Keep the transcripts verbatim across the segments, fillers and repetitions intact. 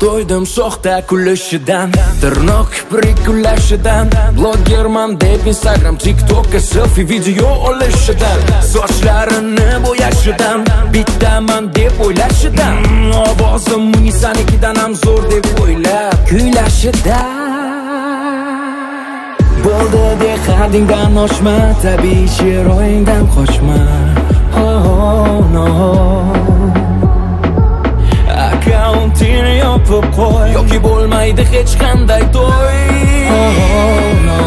to'ydim soxta kulishidan, tirnoq prikulashidan, blogerman deb Instagram, TikTokka selfie video olishidan, sochlarini bo'yashidan, bittaman deb o'ylashidan, ovozim sanikidan ham zo'r deb o'ylab kuylashidan. Bo'ldi de hadingdan oshma, tabiiy chiroyingdan qochma. Oh no, akkauntini yopib qo'y, yoki bo'lmaydi hech qanday to'y. Oh no,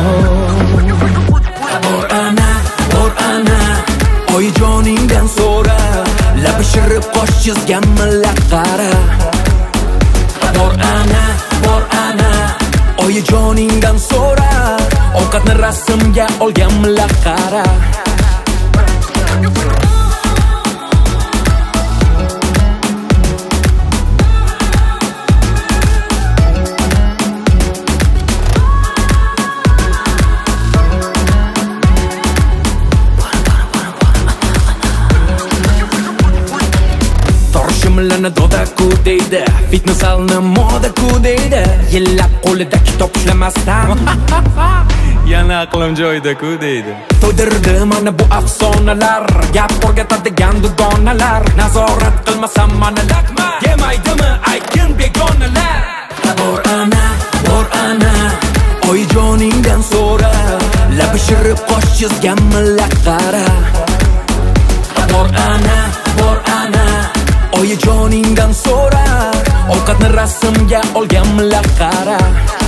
bor ana, bor ana, oyijoningdan so'ra, labi shirib qosh chizgan millat qara. Bor ana, bor ana, oyijoningdan so'ra, ovqatni rasmga olgan millat qara. Shimlani doda ku deydi, fitness alni moda ku deydi, yillab qo'lida kitob ishlamasdan yana aqlim joyida ku deydi. To'ydirdi mana bu afsonalar, gap o'rgatadigan dugonalar, nazorat qilmasam mana laqma demaydimi aytgin begonalar. Bor ana, bor ana, oyijoningdan so'ra, labi shirib qosh chizgan millat qara. Bor ana, bor ana, oyijoningdan so'ra, ovqatni rasmga olgan millat qara.